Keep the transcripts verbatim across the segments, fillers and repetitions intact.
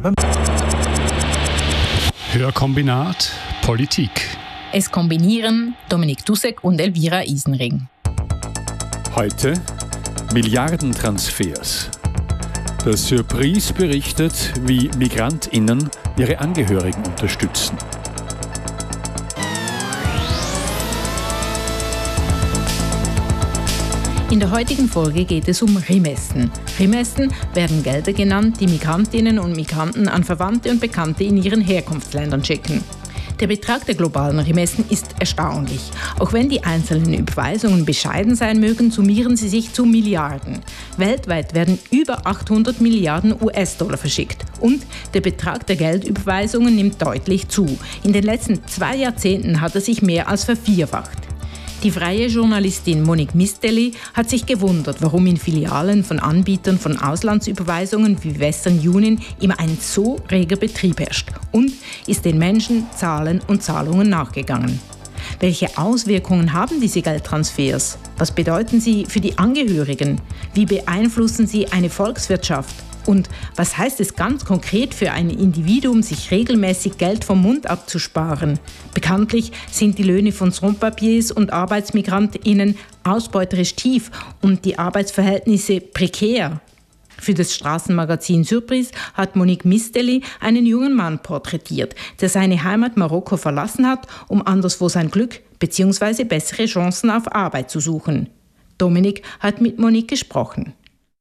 Arbeitgeber. Hörkombinat Politik. Es kombinieren Dominik Dussek und Elvira Isenring. Heute Milliardentransfers. Der Surprise berichtet, wie MigrantInnen ihre Angehörigen unterstützen. In der heutigen Folge geht es um Remessen. Remessen werden Gelder genannt, die Migrantinnen und Migranten an Verwandte und Bekannte in ihren Herkunftsländern schicken. Der Betrag der globalen Remessen ist erstaunlich. Auch wenn die einzelnen Überweisungen bescheiden sein mögen, summieren sie sich zu Milliarden. Weltweit werden über achthundert Milliarden U S-Dollar verschickt. Und der Betrag der Geldüberweisungen nimmt deutlich zu. In den letzten zwei Jahrzehnten hat er sich mehr als vervierfacht. Die freie Journalistin Monique Misteli hat sich gewundert, warum in Filialen von Anbietern von Auslandsüberweisungen wie Western Union immer ein so reger Betrieb herrscht und ist den Menschen, Zahlen und Zahlungen nachgegangen. Welche Auswirkungen haben diese Geldtransfers? Was bedeuten sie für die Angehörigen? Wie beeinflussen sie eine Volkswirtschaft? Und was heißt es ganz konkret für ein Individuum, sich regelmäßig Geld vom Mund abzusparen? Bekanntlich sind die Löhne von Sans-Papiers und ArbeitsmigrantInnen ausbeuterisch tief und die Arbeitsverhältnisse prekär. Für das Straßenmagazin Surprise hat Monique Misteli einen jungen Mann porträtiert, der seine Heimat Marokko verlassen hat, um anderswo sein Glück bzw. bessere Chancen auf Arbeit zu suchen. Dominik hat mit Monique gesprochen.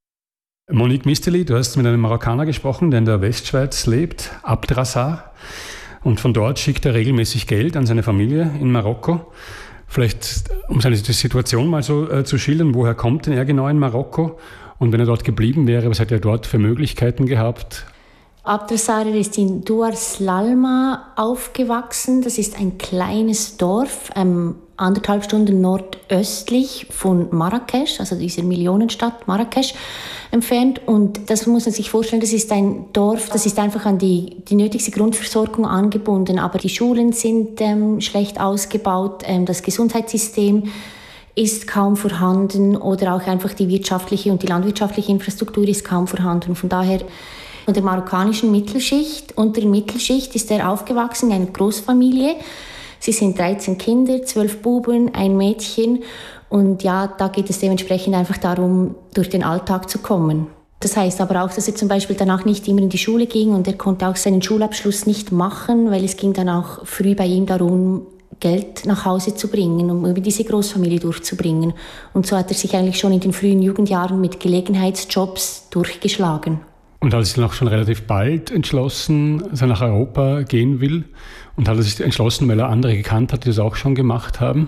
Monique Misteli, du hast mit einem Marokkaner gesprochen, der in der Westschweiz lebt, Abdrassar. Und von dort schickt er regelmäßig Geld an seine Familie in Marokko. Vielleicht, um seine Situation mal so äh, zu schildern, woher kommt denn er genau in Marokko? Und wenn er dort geblieben wäre, was hat er dort für Möglichkeiten gehabt? Abdrassar ist in Douar Slalma aufgewachsen. Das ist ein kleines Dorf, ähm, anderthalb Stunden nordöstlich von Marrakesch, also dieser Millionenstadt Marrakesch, entfernt. Und das muss man sich vorstellen, das ist ein Dorf, das ist einfach an die, die nötigste Grundversorgung angebunden. Aber die Schulen sind ähm, schlecht ausgebaut, ähm, das Gesundheitssystem ist kaum vorhanden oder auch einfach die wirtschaftliche und die landwirtschaftliche Infrastruktur ist kaum vorhanden. Von daher von der marokkanischen Mittelschicht, unter der Mittelschicht ist er aufgewachsen in einer Großfamilie. Sie sind dreizehn Kinder, zwölf Buben, ein Mädchen. Und ja, da geht es dementsprechend einfach darum, durch den Alltag zu kommen. Das heißt aber auch, dass er zum Beispiel danach nicht immer in die Schule ging und er konnte auch seinen Schulabschluss nicht machen, weil es ging dann auch früh bei ihm darum, Geld nach Hause zu bringen, um über diese Großfamilie durchzubringen. Und so hat er sich eigentlich schon in den frühen Jugendjahren mit Gelegenheitsjobs durchgeschlagen. Und hat er sich noch schon relativ bald entschlossen, dass er nach Europa gehen will? Und hat er sich entschlossen, weil er andere gekannt hat, die das auch schon gemacht haben?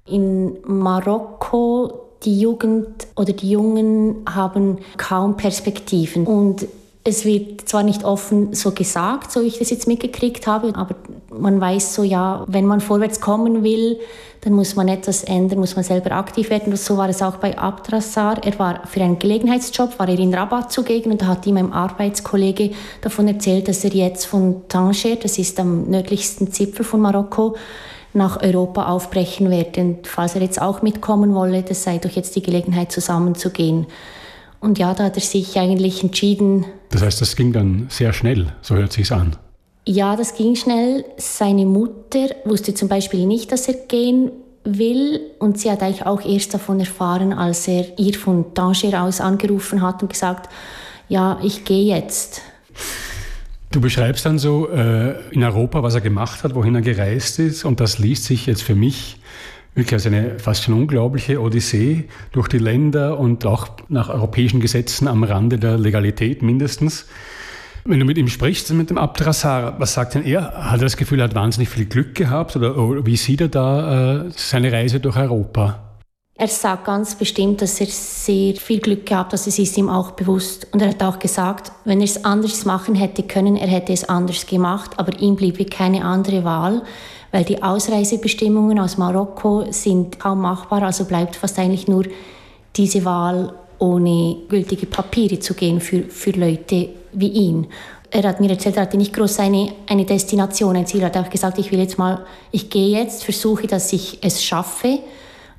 In Marokko, die Jugend oder die Jungen haben kaum Perspektiven. Und es wird zwar nicht offen so gesagt, so wie ich das jetzt mitgekriegt habe, aber man weiß so, ja, wenn man vorwärts kommen will, dann muss man etwas ändern, muss man selber aktiv werden. Und so war es auch bei Abdrassar. Er war für einen Gelegenheitsjob, war er in Rabat zugegen und da hat ihm ein Arbeitskollege davon erzählt, dass er jetzt von Tanger, das ist am nördlichsten Zipfel von Marokko, nach Europa aufbrechen werde. Und falls er jetzt auch mitkommen wolle, das sei doch jetzt die Gelegenheit, zusammenzugehen. Und ja, da hat er sich eigentlich entschieden. Das heißt, das ging dann sehr schnell, so hört sich's an. Ja, das ging schnell. Seine Mutter wusste zum Beispiel nicht, dass er gehen will. Und sie hat eigentlich auch erst davon erfahren, als er ihr von Tanger aus angerufen hat und gesagt, ja, ich gehe jetzt. Du beschreibst dann so äh, in Europa, was er gemacht hat, wohin er gereist ist. Und das liest sich jetzt für mich wirklich als eine fast schon unglaubliche Odyssee durch die Länder und auch nach europäischen Gesetzen am Rande der Legalität mindestens. Wenn du mit ihm sprichst, mit dem Abdrassar, was sagt denn er? Hat er das Gefühl, er hat wahnsinnig viel Glück gehabt? Oder, oder wie sieht er da äh, seine Reise durch Europa? Er sagt ganz bestimmt, dass er sehr viel Glück gehabt hat, das ist ihm auch bewusst. Und er hat auch gesagt, wenn er es anders machen hätte können, er hätte es anders gemacht, aber ihm bliebe keine andere Wahl, weil die Ausreisebestimmungen aus Marokko sind kaum machbar, also bleibt fast eigentlich nur diese Wahl, ohne gültige Papiere zu gehen für, für Leute wie ihn. Er hat mir erzählt, er hatte nicht groß eine, eine Destination, ein Ziel. Er hat auch gesagt, ich will jetzt mal, ich gehe jetzt, versuche, dass ich es schaffe.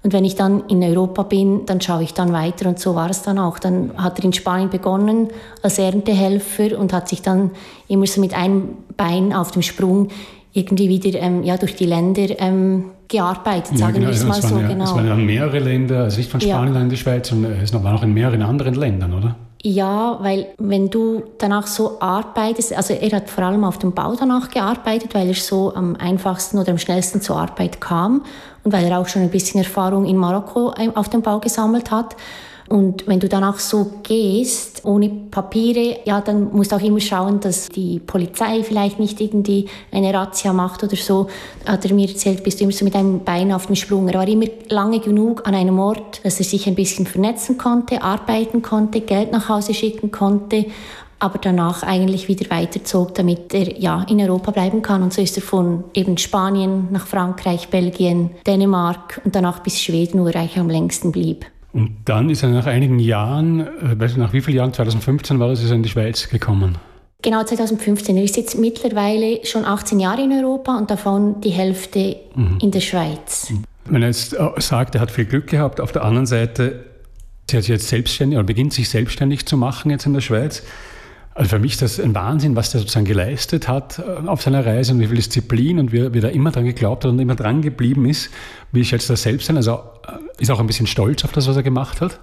Und wenn ich dann in Europa bin, dann schaue ich dann weiter und so war es dann auch. Dann hat er in Spanien begonnen als Erntehelfer und hat sich dann immer so mit einem Bein auf dem Sprung irgendwie wieder ähm, ja, durch die Länder ähm, gearbeitet, sagen ja, genau, wir es mal so. Ja, genau. Es waren ja mehrere Länder, also nicht von Spanien ja. in die Schweiz, sondern es war noch in mehreren anderen Ländern, oder? Ja, weil wenn du danach so arbeitest, also er hat vor allem auf dem Bau danach gearbeitet, weil er so am einfachsten oder am schnellsten zur Arbeit kam und weil er auch schon ein bisschen Erfahrung in Marokko auf dem Bau gesammelt hat. Und wenn du danach so gehst, ohne Papiere, ja, dann musst du auch immer schauen, dass die Polizei vielleicht nicht irgendwie eine Razzia macht oder so. Hat er mir erzählt, bist du immer so mit einem Bein auf dem Sprung. Er war immer lange genug an einem Ort, dass er sich ein bisschen vernetzen konnte, arbeiten konnte, Geld nach Hause schicken konnte, aber danach eigentlich wieder weiterzog, damit er ja in Europa bleiben kann. Und so ist er von eben Spanien nach Frankreich, Belgien, Dänemark und danach bis Schweden, wo er eigentlich am längsten blieb. Und dann ist er nach einigen Jahren, weißt du, nach wie vielen Jahren, zwanzig fünfzehn war das, ist er in die Schweiz gekommen? Genau, zwanzig fünfzehn. Er ist jetzt mittlerweile schon achtzehn Jahre in Europa und davon die Hälfte mhm. in der Schweiz. Wenn er jetzt sagt, er hat viel Glück gehabt, auf der anderen Seite, er hat sich jetzt selbstständig oder beginnt sich selbstständig zu machen jetzt in der Schweiz. Also für mich ist das ein Wahnsinn, was der sozusagen geleistet hat auf seiner Reise und wie viel Disziplin und wie, wie er immer dran geglaubt hat und immer dran geblieben ist. Wie schätzt er selbst ein? Also ist er auch ein bisschen stolz auf das, was er gemacht hat?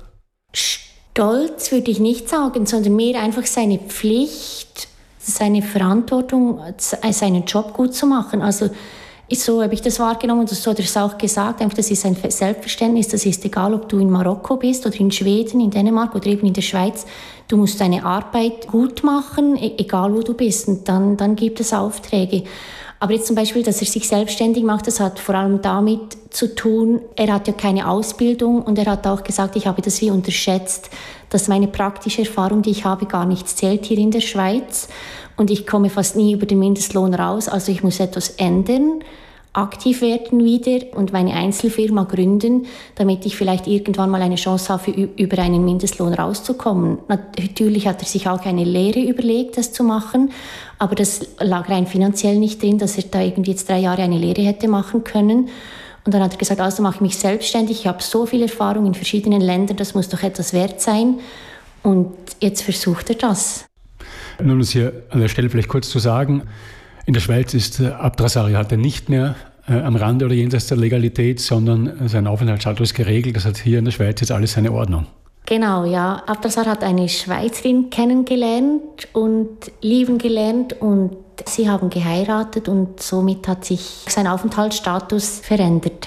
Stolz würde ich nicht sagen, sondern mehr einfach seine Pflicht, seine Verantwortung, seinen Job gut zu machen. Also so habe ich das wahrgenommen und so hat er es auch gesagt. Einfach, das ist ein Selbstverständnis. Das ist egal, ob du in Marokko bist oder in Schweden, in Dänemark oder eben in der Schweiz. Du musst deine Arbeit gut machen, egal wo du bist. Und dann, dann gibt es Aufträge. Aber jetzt zum Beispiel, dass er sich selbstständig macht, das hat vor allem damit zu tun, er hat ja keine Ausbildung und er hat auch gesagt, ich habe das wie unterschätzt, dass meine praktische Erfahrung, die ich habe, gar nichts zählt hier in der Schweiz. Und ich komme fast nie über den Mindestlohn raus, also ich muss etwas ändern, aktiv werden wieder und meine Einzelfirma gründen, damit ich vielleicht irgendwann mal eine Chance habe, über einen Mindestlohn rauszukommen. Natürlich hat er sich auch eine Lehre überlegt, das zu machen, aber das lag rein finanziell nicht drin, dass er da irgendwie jetzt drei Jahre eine Lehre hätte machen können. Und dann hat er gesagt, also mache ich mich selbstständig, ich habe so viel Erfahrung in verschiedenen Ländern, das muss doch etwas wert sein. Und jetzt versucht er das. Nur um es hier an der Stelle vielleicht kurz zu sagen, in der Schweiz ist äh, Abdrassari hatte nicht mehr äh, am Rande oder jenseits der Legalität, sondern äh, sein Aufenthaltsstatus ist geregelt. Das hat hier in der Schweiz jetzt alles seine Ordnung. Genau, ja. Abdrassar hat eine Schweizerin kennengelernt und lieben gelernt und sie haben geheiratet und somit hat sich sein Aufenthaltsstatus verändert.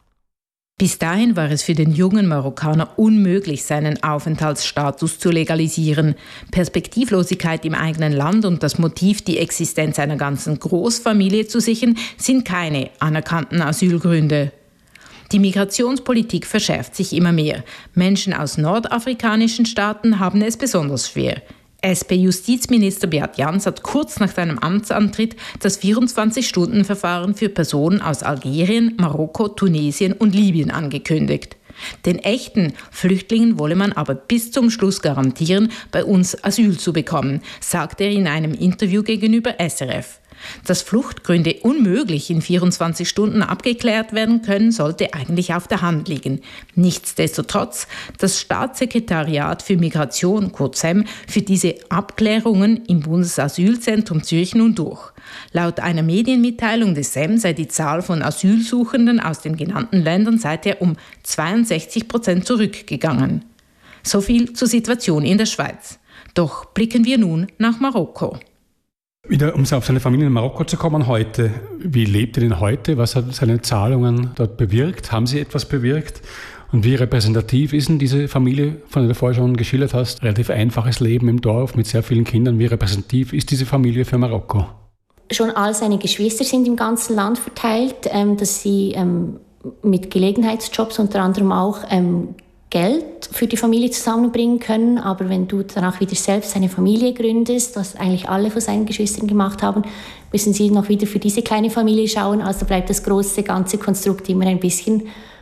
Bis dahin war es für den jungen Marokkaner unmöglich, seinen Aufenthaltsstatus zu legalisieren. Perspektivlosigkeit im eigenen Land und das Motiv, die Existenz einer ganzen Großfamilie zu sichern, sind keine anerkannten Asylgründe. Die Migrationspolitik verschärft sich immer mehr. Menschen aus nordafrikanischen Staaten haben es besonders schwer. S P-Justizminister Beat Jans hat kurz nach seinem Amtsantritt das vierundzwanzig-Stunden-Verfahren für Personen aus Algerien, Marokko, Tunesien und Libyen angekündigt. Den echten Flüchtlingen wolle man aber bis zum Schluss garantieren, bei uns Asyl zu bekommen, sagte er in einem Interview gegenüber S R F. Dass Fluchtgründe unmöglich in vierundzwanzig Stunden abgeklärt werden können, sollte eigentlich auf der Hand liegen. Nichtsdestotrotz, das Staatssekretariat für Migration, kurz S E M, für diese Abklärungen im Bundesasylzentrum Zürich nun durch. Laut einer Medienmitteilung des S E M sei die Zahl von Asylsuchenden aus den genannten Ländern seither um zweiundsechzig Prozent zurückgegangen. So viel zur Situation in der Schweiz. Doch blicken wir nun nach Marokko. Wieder, um auf seine Familie in Marokko zu kommen heute. Wie lebt er denn heute? Was hat seine Zahlungen dort bewirkt? Haben sie etwas bewirkt? Und wie repräsentativ ist denn diese Familie, von der du vorher schon geschildert hast? Relativ einfaches Leben im Dorf mit sehr vielen Kindern. Wie repräsentativ ist diese Familie für Marokko? Schon all seine Geschwister sind im ganzen Land verteilt, ähm, dass sie ähm, mit Gelegenheitsjobs unter anderem auch ähm, Geld für die Familie zusammenbringen können, aber wenn du danach wieder selbst eine Familie gründest, was eigentlich alle von seinen Geschwistern gemacht haben, müssen sie noch wieder für diese kleine Familie schauen, also bleibt das große ganze Konstrukt immer ein bisschen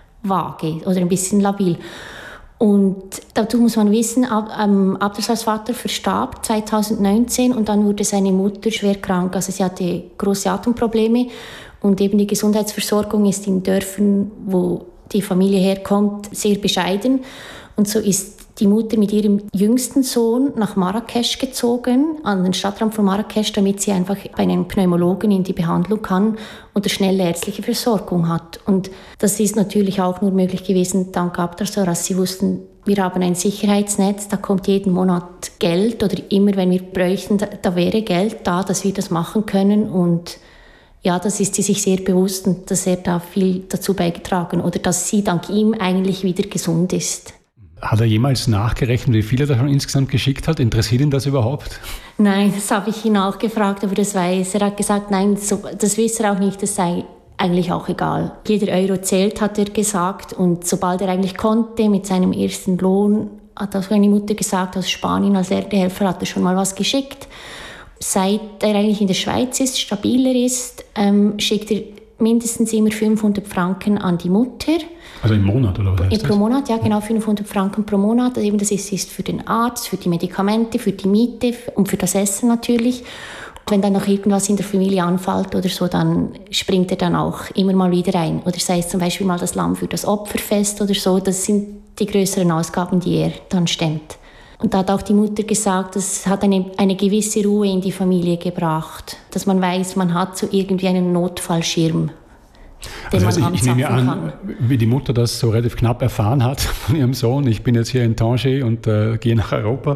vage oder ein bisschen labil. Und dazu muss man wissen, Ab, ähm, Abdrassars Vater verstarb zweitausendneunzehn und dann wurde seine Mutter schwer krank, also sie hatte große Atemprobleme und eben die Gesundheitsversorgung ist in Dörfern, wo die Familie herkommt, sehr bescheiden. Und so ist die Mutter mit ihrem jüngsten Sohn nach Marrakesch gezogen, an den Stadtrand von Marrakesch, damit sie einfach bei einem Pneumologen in die Behandlung kann und eine schnelle ärztliche Versorgung hat. Und das ist natürlich auch nur möglich gewesen dank Abdrassar, als sie wussten, wir haben ein Sicherheitsnetz, da kommt jeden Monat Geld oder immer, wenn wir bräuchten, da, da wäre Geld da, dass wir das machen können. Und ja, das ist sie sich sehr bewusst und dass er da viel dazu beigetragen oder dass sie dank ihm eigentlich wieder gesund ist. Hat er jemals nachgerechnet, wie viel er da schon insgesamt geschickt hat? Interessiert ihn das überhaupt? Nein, das habe ich ihn auch gefragt, aber das weiß er. Er hat gesagt, nein, so, das wisse er auch nicht, das sei eigentlich auch egal. Jeder Euro zählt, hat er gesagt. Und sobald er eigentlich konnte, mit seinem ersten Lohn, hat auch seine Mutter gesagt, aus Spanien als Erntehelfer hat er schon mal was geschickt. Seit er eigentlich in der Schweiz ist, stabiler ist, ähm, schickt er mindestens immer fünfhundert Franken an die Mutter. Also im Monat, oder was heißt das? Pro Monat, ja genau, fünfhundert Franken pro Monat. Also eben das ist, ist für den Arzt, für die Medikamente, für die Miete und für das Essen natürlich. Und wenn dann noch irgendwas in der Familie anfällt oder so, dann springt er dann auch immer mal wieder ein. Oder sei es zum Beispiel mal das Lamm für das Opferfest oder so. Das sind die größeren Ausgaben, die er dann stemmt. Und da hat auch die Mutter gesagt, das hat eine, eine gewisse Ruhe in die Familie gebracht. Dass man weiß, man hat so irgendwie einen Notfallschirm, den also man ich, ich nehme an, kann. Wie die Mutter das so relativ knapp erfahren hat von ihrem Sohn. Ich bin jetzt hier in Tanger und äh, gehe nach Europa.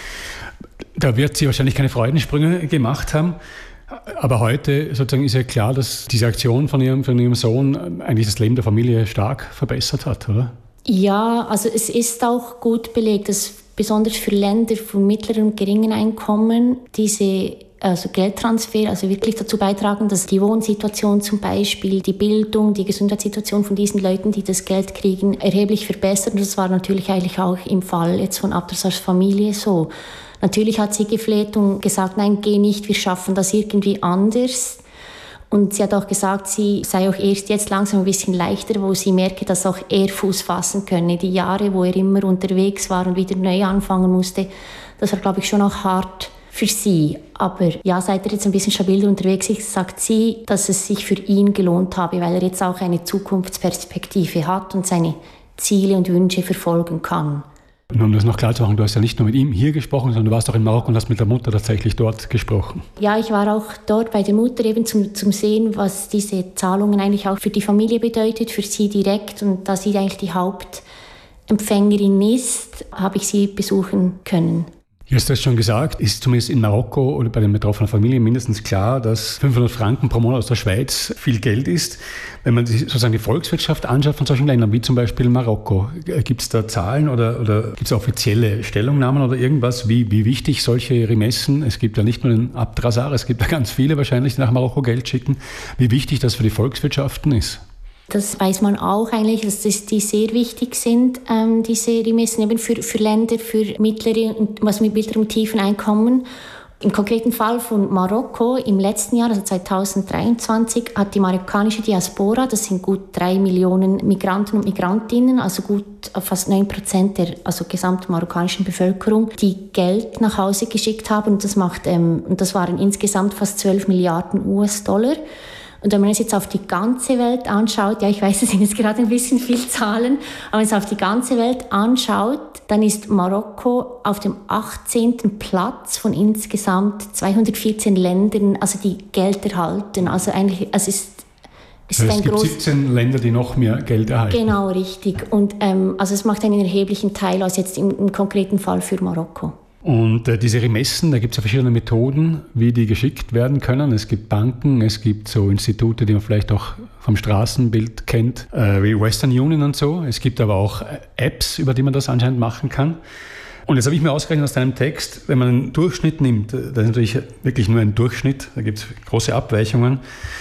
Da wird sie wahrscheinlich keine Freudensprünge gemacht haben. Aber heute sozusagen ist ja klar, dass diese Aktion von ihrem, von ihrem Sohn eigentlich das Leben der Familie stark verbessert hat, oder? Ja, also es ist auch gut belegt, dass besonders für Länder von mittleren und geringen Einkommen diese also Geldtransfer also wirklich dazu beitragen, dass die Wohnsituation zum Beispiel, die Bildung, die Gesundheitssituation von diesen Leuten, die das Geld kriegen, erheblich verbessert. Und das war natürlich eigentlich auch im Fall jetzt von Abdrassars Familie so. Natürlich hat sie gefleht und gesagt, nein, geh nicht, wir schaffen das irgendwie anders. Und sie hat auch gesagt, sie sei auch erst jetzt langsam ein bisschen leichter, wo sie merke, dass auch er Fuß fassen könne. Die Jahre, wo er immer unterwegs war und wieder neu anfangen musste, das war, glaube ich, schon auch hart für sie. Aber ja, seit er jetzt ein bisschen stabiler unterwegs ist, sagt sie, dass es sich für ihn gelohnt habe, weil er jetzt auch eine Zukunftsperspektive hat und seine Ziele und Wünsche verfolgen kann. Und um das noch klar zu machen, du hast ja nicht nur mit ihm hier gesprochen, sondern du warst auch in Marokko und hast mit der Mutter tatsächlich dort gesprochen. Ja, ich war auch dort bei der Mutter eben zum, zum Sehen, was diese Zahlungen eigentlich auch für die Familie bedeutet, für sie direkt. Und da sie eigentlich die Hauptempfängerin ist, habe ich sie besuchen können. Du hast das schon gesagt, ist zumindest in Marokko oder bei den betroffenen Familien mindestens klar, dass fünfhundert Franken pro Monat aus der Schweiz viel Geld ist. Wenn man sich sozusagen die Volkswirtschaft anschaut von solchen Ländern, wie zum Beispiel Marokko, gibt es da Zahlen oder, oder gibt es offizielle Stellungnahmen oder irgendwas, wie, wie wichtig solche Remessen, es gibt ja nicht nur den Abdrassar, es gibt ja ganz viele wahrscheinlich, die nach Marokko Geld schicken, wie wichtig das für die Volkswirtschaften ist? Das weiß man auch eigentlich, dass das, die sehr wichtig sind, ähm, diese Remessen eben für, für Länder, für mittlere und was mit mittlerem und tiefen Einkommen. Im konkreten Fall von Marokko im letzten Jahr, also zweitausenddreiundzwanzig, hat die marokkanische Diaspora, das sind gut drei Millionen Migranten und Migrantinnen, also gut fast neun Prozent der also gesamten marokkanischen Bevölkerung, die Geld nach Hause geschickt haben. Und das, macht, ähm, und das waren insgesamt fast zwölf Milliarden U S-Dollar. Und wenn man es jetzt auf die ganze Welt anschaut, ja, ich weiß, es sind jetzt gerade ein bisschen viel Zahlen, aber wenn man es auf die ganze Welt anschaut, dann ist Marokko auf dem achtzehnten Platz von insgesamt zweihundertvierzehn Ländern, also die Geld erhalten. Also eigentlich, also es ist, es ist es ein gibt groß siebzehn Länder, die noch mehr Geld erhalten. Genau, richtig. Und ähm, also es macht einen erheblichen Teil aus jetzt im, im konkreten Fall für Marokko. Und äh, diese Remessen, da gibt es ja verschiedene Methoden, wie die geschickt werden können. Es gibt Banken, es gibt so Institute, die man vielleicht auch vom Straßenbild kennt, äh, wie Western Union und so. Es gibt aber auch Apps, über die man das anscheinend machen kann. Und jetzt habe ich mir ausgerechnet aus deinem Text, wenn man einen Durchschnitt nimmt, das ist natürlich wirklich nur ein Durchschnitt, da gibt es große Abweichungen,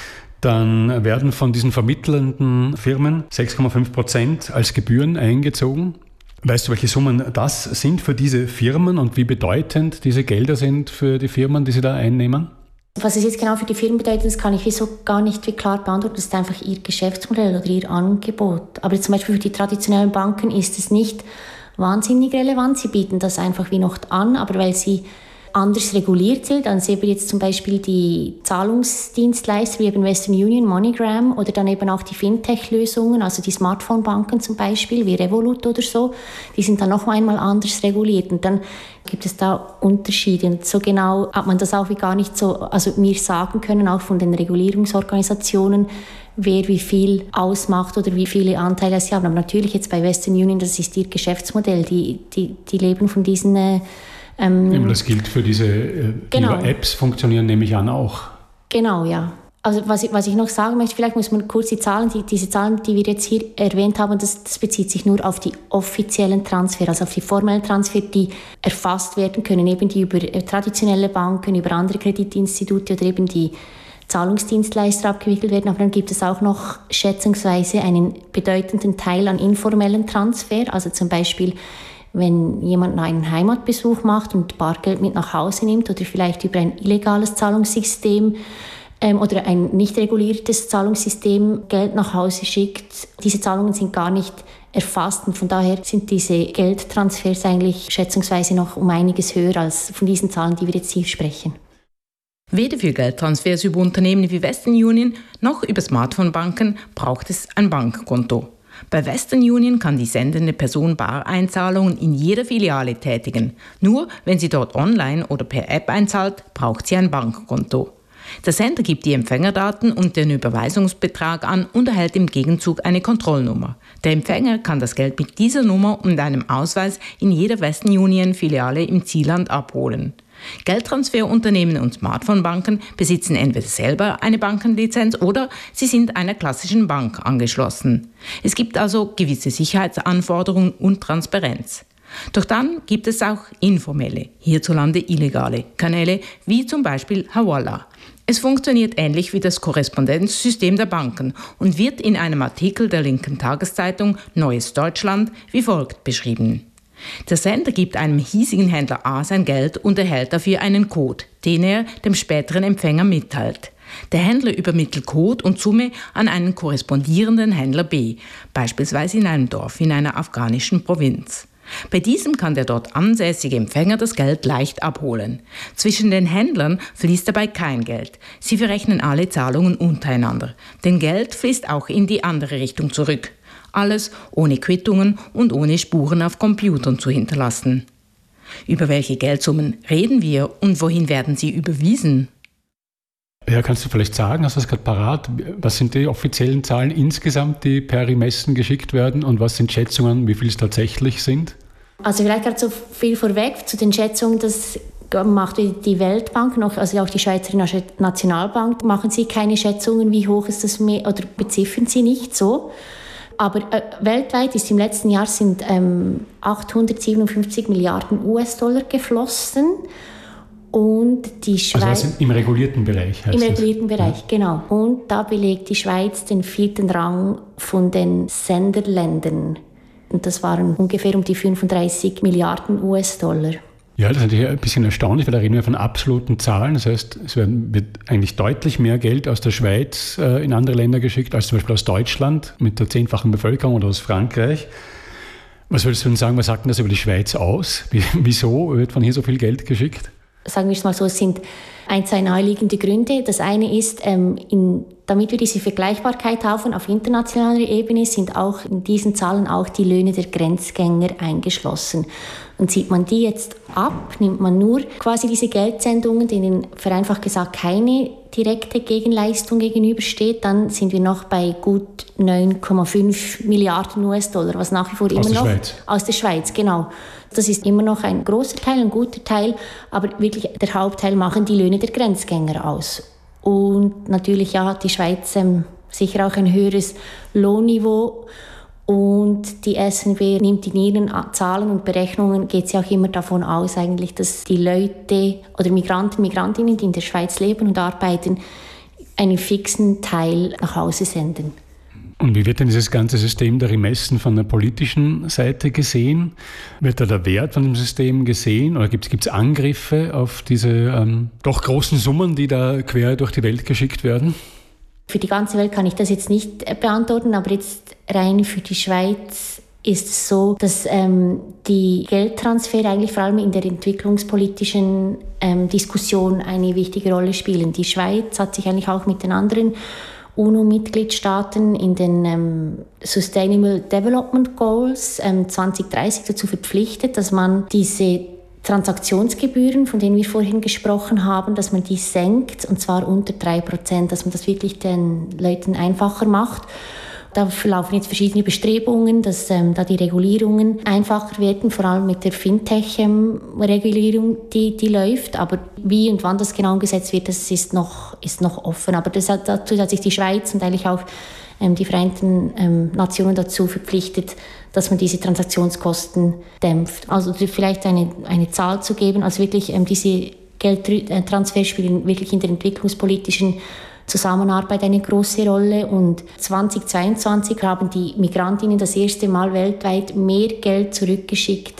dann werden von diesen vermittelnden Firmen sechs Komma fünf Prozent als Gebühren eingezogen. Weißt du, welche Summen das sind für diese Firmen und wie bedeutend diese Gelder sind für die Firmen, die sie da einnehmen? Was es jetzt genau für die Firmen bedeutet, das kann ich so gar nicht wie klar beantworten. Das ist einfach ihr Geschäftsmodell oder ihr Angebot. Aber zum Beispiel für die traditionellen Banken ist es nicht wahnsinnig relevant. Sie bieten das einfach wie noch an, aber weil sie anders reguliert sind. Dann sehen wir jetzt zum Beispiel die Zahlungsdienstleister wie eben Western Union, MoneyGram oder dann eben auch die Fintech-Lösungen, also die Smartphone-Banken zum Beispiel, wie Revolut oder so, die sind dann noch einmal anders reguliert. Und dann gibt es da Unterschiede. Und so genau hat man das auch wie gar nicht so, also mir sagen können, auch von den Regulierungsorganisationen, wer wie viel ausmacht oder wie viele Anteile sie haben. Aber natürlich jetzt bei Western Union, das ist ihr Geschäftsmodell, die, die, die leben von diesen... Äh, ähm, das gilt für diese, äh, die genau. über Apps funktionieren, nehme ich an, auch. Genau, ja. Also was ich, was ich noch sagen möchte, vielleicht muss man kurz die Zahlen, die, diese Zahlen, die wir jetzt hier erwähnt haben, das, das bezieht sich nur auf die offiziellen Transfer, also auf die formellen Transfer, die erfasst werden können, eben die über äh, traditionelle Banken, über andere Kreditinstitute oder eben die Zahlungsdienstleister abgewickelt werden. Aber dann gibt es auch noch schätzungsweise einen bedeutenden Teil an informellen Transfer, also zum Beispiel wenn jemand einen Heimatbesuch macht und Bargeld mit nach Hause nimmt oder vielleicht über ein illegales Zahlungssystem ähm, oder ein nicht reguliertes Zahlungssystem Geld nach Hause schickt. Diese Zahlungen sind gar nicht erfasst und von daher sind diese Geldtransfers eigentlich schätzungsweise noch um einiges höher als von diesen Zahlen, die wir jetzt hier sprechen. Weder für Geldtransfers über Unternehmen wie Western Union noch über Smartphone-Banken braucht es ein Bankkonto. Bei Western Union kann die sendende Person Bareinzahlungen in jeder Filiale tätigen. Nur wenn sie dort online oder per App einzahlt, braucht sie ein Bankkonto. Der Sender gibt die Empfängerdaten und den Überweisungsbetrag an und erhält im Gegenzug eine Kontrollnummer. Der Empfänger kann das Geld mit dieser Nummer und einem Ausweis in jeder Western Union-Filiale im Zielland abholen. Geldtransferunternehmen und Smartphone-Banken besitzen entweder selber eine Bankenlizenz oder sie sind einer klassischen Bank angeschlossen. Es gibt also gewisse Sicherheitsanforderungen und Transparenz. Doch dann gibt es auch informelle, hierzulande illegale Kanäle, wie zum Beispiel Hawala. Es funktioniert ähnlich wie das Korrespondenzsystem der Banken und wird in einem Artikel der linken Tageszeitung Neues Deutschland wie folgt beschrieben. Der Sender gibt einem hiesigen Händler A sein Geld und erhält dafür einen Code, den er dem späteren Empfänger mitteilt. Der Händler übermittelt Code und Summe an einen korrespondierenden Händler B, beispielsweise in einem Dorf in einer afghanischen Provinz. Bei diesem kann der dort ansässige Empfänger das Geld leicht abholen. Zwischen den Händlern fließt dabei kein Geld. Sie verrechnen alle Zahlungen untereinander. Denn Geld fließt auch in die andere Richtung zurück. Alles ohne Quittungen und ohne Spuren auf Computern zu hinterlassen. Über welche Geldsummen reden wir und wohin werden sie überwiesen? Ja, kannst du vielleicht sagen, hast du das gerade parat? Was sind die offiziellen Zahlen insgesamt, die per Remessen geschickt werden und was sind Schätzungen, wie viel es tatsächlich sind? Also vielleicht gerade so viel vorweg zu den Schätzungen, das macht die Weltbank noch, also auch die Schweizer Nationalbank, machen sie keine Schätzungen, wie hoch ist das mehr, oder beziffern sie nicht so. Aber äh, weltweit ist im letzten Jahr sind ähm, achthundertsiebenundfünfzig Milliarden U S-Dollar geflossen. Und die Schweiz, also im regulierten Bereich heißt Im regulierten das. Bereich, Ja. genau. Und da belegt die Schweiz den vierten Rang von den Senderländern. Und das waren ungefähr um die fünfunddreißig Milliarden U S-Dollar. Ja, das ist natürlich ein bisschen erstaunlich, weil da reden wir von absoluten Zahlen. Das heißt, es wird eigentlich deutlich mehr Geld aus der Schweiz äh, in andere Länder geschickt, als zum Beispiel aus Deutschland mit der zehnfachen Bevölkerung oder aus Frankreich. Was würdest du denn sagen, was sagt denn das über die Schweiz aus? Wie, wieso wird von hier so viel Geld geschickt? Sagen wir es mal so, es sind ein, zwei naheliegende Gründe. Das eine ist, ähm, in, damit wir diese Vergleichbarkeit haben auf internationaler Ebene, sind auch in diesen Zahlen auch die Löhne der Grenzgänger eingeschlossen. Und zieht man die jetzt ab, nimmt man nur quasi diese Geldsendungen, denen vereinfacht gesagt keine direkte Gegenleistung gegenübersteht, dann sind wir noch bei gut neun Komma fünf Milliarden U S-Dollar, was nach wie vor aus immer noch... Aus der Schweiz. Aus der Schweiz, genau. Das ist immer noch ein großer Teil, ein guter Teil, aber wirklich der Hauptteil machen die Löhne der Grenzgänger aus. Und natürlich ja, hat die Schweiz ähm, sicher auch ein höheres Lohnniveau. Und die S N B nimmt in ihren Zahlen und Berechnungen, geht sie auch immer davon aus, eigentlich, dass die Leute oder Migranten, Migrantinnen, die in der Schweiz leben und arbeiten, einen fixen Teil nach Hause senden. Und wie wird denn dieses ganze System der Remessen von der politischen Seite gesehen? Wird da der Wert von dem System gesehen oder gibt es Angriffe auf diese ähm, doch großen Summen, die da quer durch die Welt geschickt werden? Für die ganze Welt kann ich das jetzt nicht beantworten, aber jetzt rein für die Schweiz ist es so, dass ähm, die Geldtransfer eigentlich vor allem in der entwicklungspolitischen ähm, Diskussion eine wichtige Rolle spielen. Die Schweiz hat sich eigentlich auch mit den anderen UNO-Mitgliedstaaten in den ähm, Sustainable Development Goals ähm, zwanzig dreißig dazu verpflichtet, dass man diese Transaktionsgebühren, von denen wir vorhin gesprochen haben, dass man die senkt, und zwar unter drei Prozent, dass man das wirklich den Leuten einfacher macht. Da verlaufen jetzt verschiedene Bestrebungen, dass ähm, da die Regulierungen einfacher werden, vor allem mit der Fintech-Regulierung, ähm, die, die läuft. Aber wie und wann das genau umgesetzt wird, das ist noch, ist noch offen. Aber das hat, dazu hat sich die Schweiz und eigentlich auch ähm, die Vereinten ähm, Nationen dazu verpflichtet, dass man diese Transaktionskosten dämpft. Also vielleicht eine, eine Zahl zu geben, also wirklich ähm, diese Geldtransfers spielen wirklich in der entwicklungspolitischen Zusammenarbeit eine große Rolle, und zweitausendzweiundzwanzig haben die Migrantinnen das erste Mal weltweit mehr Geld zurückgeschickt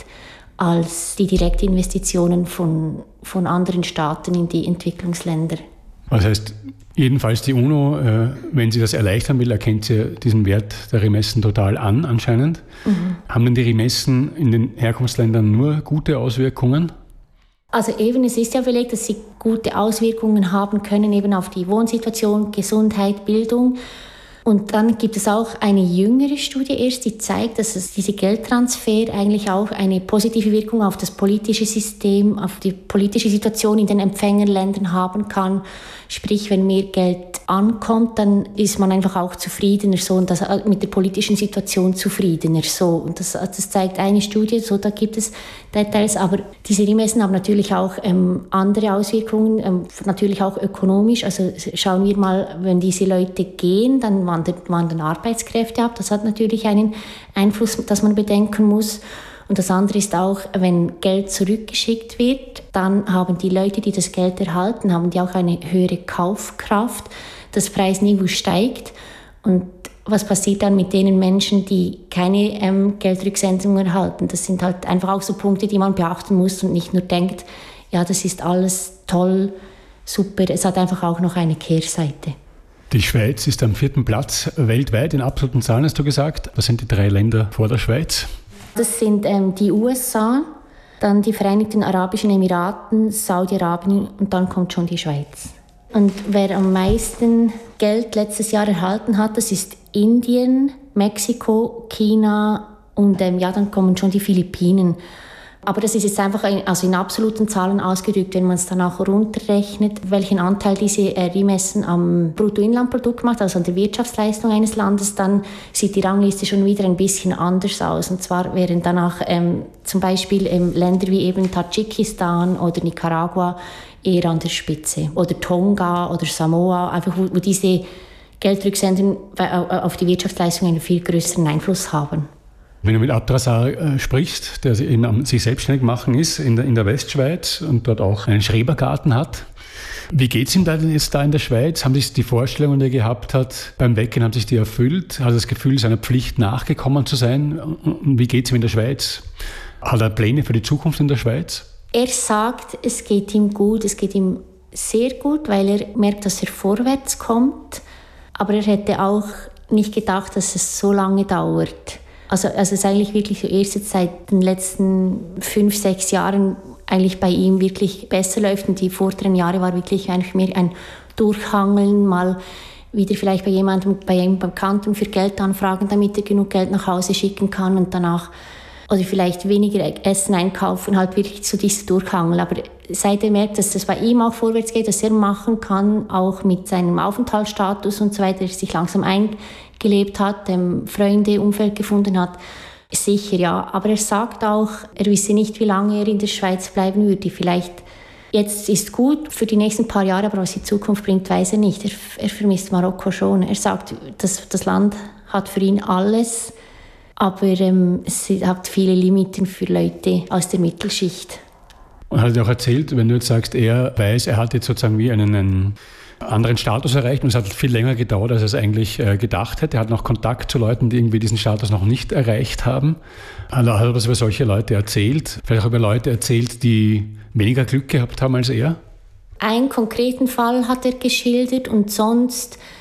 als die Direktinvestitionen von, von anderen Staaten in die Entwicklungsländer. Das heißt, jedenfalls die UNO, äh, wenn sie das erleichtern will, erkennt sie diesen Wert der Remessen total an anscheinend. Mhm. Haben denn die Remessen in den Herkunftsländern nur gute Auswirkungen? Also eben, es ist ja belegt, dass sie gute Auswirkungen haben können eben auf die Wohnsituation, Gesundheit, Bildung. Und dann gibt es auch eine jüngere Studie erst, die zeigt, dass es diese Geldtransfer eigentlich auch eine positive Wirkung auf das politische System, auf die politische Situation in den Empfängerländern haben kann. Sprich, wenn mehr Geld ankommt, dann ist man einfach auch zufriedener so, und das, mit der politischen Situation zufriedener so. Und das, das zeigt eine Studie, so da gibt es Details. Aber diese Remessen haben natürlich auch ähm, andere Auswirkungen, ähm, natürlich auch ökonomisch. Also schauen wir mal, wenn diese Leute gehen, dann wandert, wandern Arbeitskräfte ab. Das hat natürlich einen Einfluss, das man bedenken muss. Und das andere ist auch, wenn Geld zurückgeschickt wird, dann haben die Leute, die das Geld erhalten, haben die auch eine höhere Kaufkraft. Das Preisniveau steigt. Und was passiert dann mit den Menschen, die keine ähm, Geldrücksendungen erhalten? Das sind halt einfach auch so Punkte, die man beachten muss und nicht nur denkt, ja, das ist alles toll, super. Es hat einfach auch noch eine Kehrseite. Die Schweiz ist am vierten Platz weltweit in absoluten Zahlen, hast du gesagt. Was sind die drei Länder vor der Schweiz? Das sind ähm, die U S A, dann die Vereinigten Arabischen Emiraten, Saudi-Arabien und dann kommt schon die Schweiz. Und wer am meisten Geld letztes Jahr erhalten hat, das ist Indien, Mexiko, China und ähm, ja, dann kommen schon die Philippinen. Aber das ist jetzt einfach ein, also in absoluten Zahlen ausgedrückt, wenn man es dann auch runterrechnet, welchen Anteil diese äh, Remessen am Bruttoinlandprodukt macht, also an der Wirtschaftsleistung eines Landes, dann sieht die Rangliste schon wieder ein bisschen anders aus. Und zwar wären danach ähm, zum Beispiel ähm, Länder wie eben Tadschikistan oder Nicaragua eher an der Spitze. Oder Tonga oder Samoa, einfach wo, wo diese Geldrücksendungen auf die Wirtschaftsleistung einen viel größeren Einfluss haben. Wenn du mit Abdrassar äh, sprichst, der eben am sich selbstständig machen ist in der, in der Westschweiz und dort auch einen Schrebergarten hat, wie geht es ihm da denn jetzt da in der Schweiz? Haben sich die Vorstellungen, die er gehabt hat beim Weggehen, haben sich die erfüllt? Hat er das Gefühl, seiner Pflicht nachgekommen zu sein? Und wie geht es ihm in der Schweiz? Hat er Pläne für die Zukunft in der Schweiz? Er sagt, es geht ihm gut, es geht ihm sehr gut, weil er merkt, dass er vorwärts kommt. Aber er hätte auch nicht gedacht, dass es so lange dauert. Also, also es ist eigentlich wirklich so erst jetzt seit den letzten fünf, sechs Jahren eigentlich bei ihm wirklich besser läuft. Und die vorderen Jahre war wirklich eigentlich mehr ein Durchhangeln, mal wieder vielleicht bei jemandem, bei einem Bekannten für Geld anfragen, damit er genug Geld nach Hause schicken kann und danach oder vielleicht weniger Essen einkaufen, halt wirklich zu diesem Durchhangeln. Aber seit er merkt, dass es bei ihm auch vorwärts geht, dass er machen kann, auch mit seinem Aufenthaltsstatus und so weiter, sich langsam eingelebt hat, ähm, Freunde, Umfeld gefunden hat, sicher, ja. Aber er sagt auch, er wisse nicht, wie lange er in der Schweiz bleiben würde. Vielleicht jetzt ist gut für die nächsten paar Jahre, aber was die Zukunft bringt, weiß er nicht. Er, er vermisst Marokko schon. Er sagt, das, das Land hat für ihn alles, aber ähm, es hat viele Limiten für Leute aus der Mittelschicht. Und hat er auch erzählt, wenn du jetzt sagst, er weiß, er hat jetzt sozusagen wie einen, einen anderen Status erreicht und es hat viel länger gedauert, als er es eigentlich äh, gedacht hätte. Er hat noch Kontakt zu Leuten, die irgendwie diesen Status noch nicht erreicht haben. Also hat er was über solche Leute erzählt? Vielleicht auch über Leute erzählt, die weniger Glück gehabt haben als er? Einen konkreten Fall hat er geschildert und sonst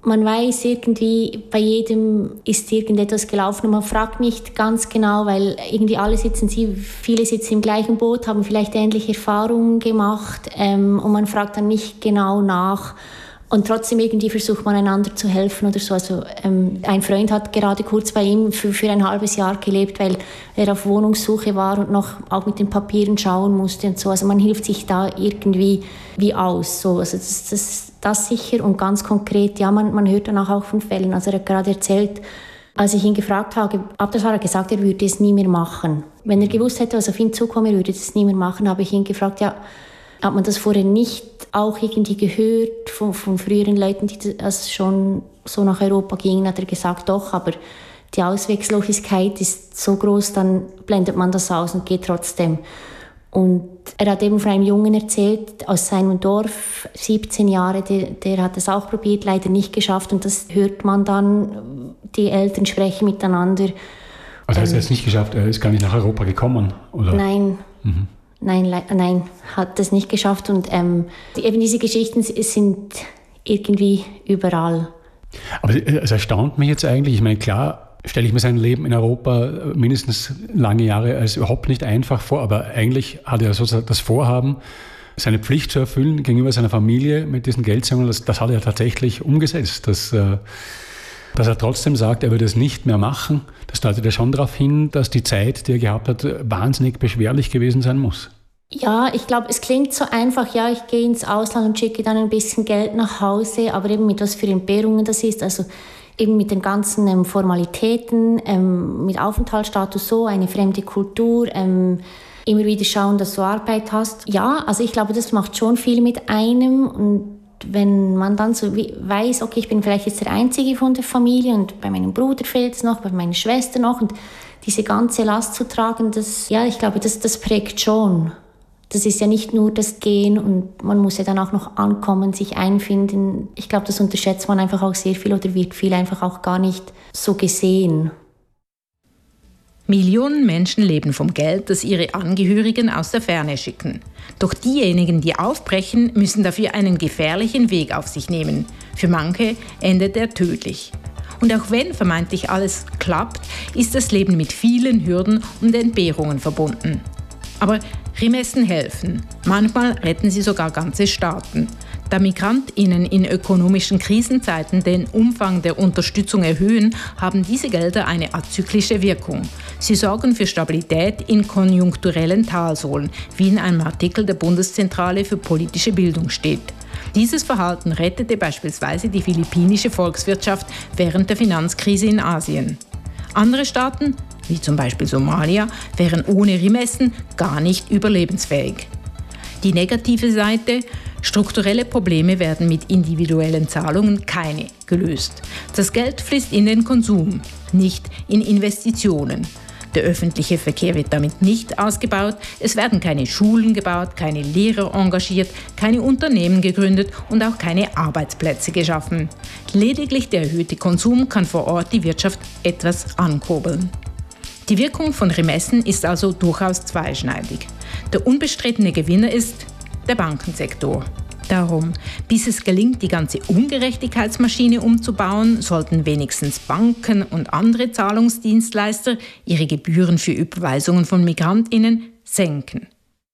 Man weiß irgendwie, bei jedem ist irgendetwas gelaufen und man fragt nicht ganz genau, weil irgendwie alle sitzen, viele sitzen im gleichen Boot, haben vielleicht ähnliche Erfahrungen gemacht ähm, und man fragt dann nicht genau nach. Und trotzdem irgendwie versucht man einander zu helfen oder so. Also ähm, ein Freund hat gerade kurz bei ihm für, für ein halbes Jahr gelebt, weil er auf Wohnungssuche war und noch auch mit den Papieren schauen musste und so. Also man hilft sich da irgendwie wie aus. So. Also das, das, das sicher und ganz konkret. Ja, man, man hört danach auch von Fällen. Also er hat gerade erzählt, als ich ihn gefragt habe, Abdras hat gesagt, er würde es nie mehr machen. Wenn er gewusst hätte, was auf ihn zukommt, er würde es nie mehr machen, habe ich ihn gefragt, ja, hat man das vorher nicht auch irgendwie gehört von, von früheren Leuten, die das schon so nach Europa gingen, hat er gesagt, doch, aber die Ausweglosigkeit ist so groß, dann blendet man das aus und geht trotzdem. Und er hat eben von einem Jungen erzählt, aus seinem Dorf, siebzehn Jahre, der, der hat es auch probiert, leider nicht geschafft. Und das hört man dann, die Eltern sprechen miteinander. Also heißt, er hat es nicht geschafft, er ist gar nicht nach Europa gekommen? Oder? Nein. Mhm. Nein, nein, hat es nicht geschafft. Und ähm, eben diese Geschichten sind irgendwie überall. Aber es erstaunt mich jetzt eigentlich, ich meine, klar stelle ich mir sein Leben in Europa mindestens lange Jahre als überhaupt nicht einfach vor, aber eigentlich hat er sozusagen das Vorhaben, seine Pflicht zu erfüllen gegenüber seiner Familie mit diesen Geldzahlungen, das, das hat er tatsächlich umgesetzt. Das, äh, dass er trotzdem sagt, er würde es nicht mehr machen, das deutet ja schon darauf hin, dass die Zeit, die er gehabt hat, wahnsinnig beschwerlich gewesen sein muss. Ja, ich glaube, es klingt so einfach, ja, ich gehe ins Ausland und schicke dann ein bisschen Geld nach Hause, aber eben mit was für Entbehrungen das ist, also eben mit den ganzen ähm, Formalitäten, ähm, mit Aufenthaltsstatus so, eine fremde Kultur, ähm, immer wieder schauen, dass du Arbeit hast. Ja, also ich glaube, das macht schon viel mit einem und wenn man dann so weiß, okay, ich bin vielleicht jetzt der Einzige von der Familie und bei meinem Bruder fehlt es noch, bei meiner Schwester noch und diese ganze Last zu tragen, das, ja, ich glaube, das, das prägt schon. Das ist ja nicht nur das Gehen und man muss ja dann auch noch ankommen, sich einfinden. Ich glaube, das unterschätzt man einfach auch sehr viel oder wird viel einfach auch gar nicht so gesehen. Millionen Menschen leben vom Geld, das ihre Angehörigen aus der Ferne schicken. Doch diejenigen, die aufbrechen, müssen dafür einen gefährlichen Weg auf sich nehmen. Für manche endet er tödlich. Und auch wenn vermeintlich alles klappt, ist das Leben mit vielen Hürden und Entbehrungen verbunden. Aber Remessen helfen. Manchmal retten sie sogar ganze Staaten. Da MigrantInnen in ökonomischen Krisenzeiten den Umfang der Unterstützung erhöhen, haben diese Gelder eine azyklische Wirkung. Sie sorgen für Stabilität in konjunkturellen Talsohlen, wie in einem Artikel der Bundeszentrale für politische Bildung steht. Dieses Verhalten rettete beispielsweise die philippinische Volkswirtschaft während der Finanzkrise in Asien. Andere Staaten, wie zum Beispiel Somalia, wären ohne Remessen gar nicht überlebensfähig. Die negative Seite: strukturelle Probleme werden mit individuellen Zahlungen keine gelöst. Das Geld fließt in den Konsum, nicht in Investitionen. Der öffentliche Verkehr wird damit nicht ausgebaut, es werden keine Schulen gebaut, keine Lehrer engagiert, keine Unternehmen gegründet und auch keine Arbeitsplätze geschaffen. Lediglich der erhöhte Konsum kann vor Ort die Wirtschaft etwas ankurbeln. Die Wirkung von Remessen ist also durchaus zweischneidig. Der unbestrittene Gewinner ist der Bankensektor. Darum, bis es gelingt, die ganze Ungerechtigkeitsmaschine umzubauen, sollten wenigstens Banken und andere Zahlungsdienstleister ihre Gebühren für Überweisungen von MigrantInnen senken.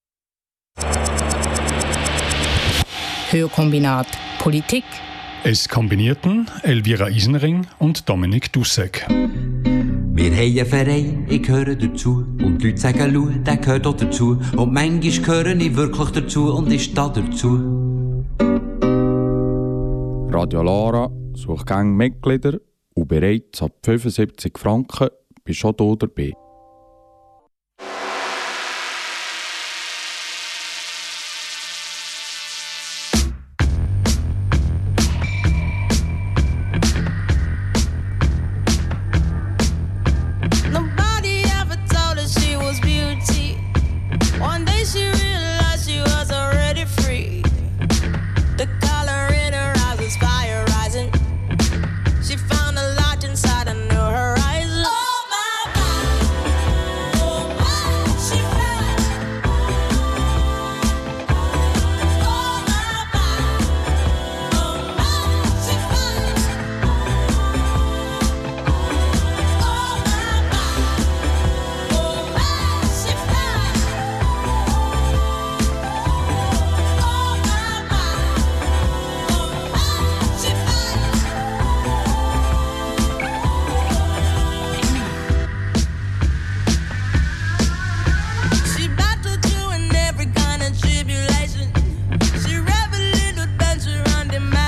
Hörkombinat Politik. Es kombinierten Elvira Isenring und Dominik Dussek. Wir haben einen Verein, ich gehöre dazu. Und die Leute sagen, schau, der gehört auch dazu. Und manchmal gehöre ich wirklich dazu und ich stehe dazu. Radio Lara sucht gerne Mitglieder und bereits ab fünfundsiebzig Franken bist du schon hier dabei.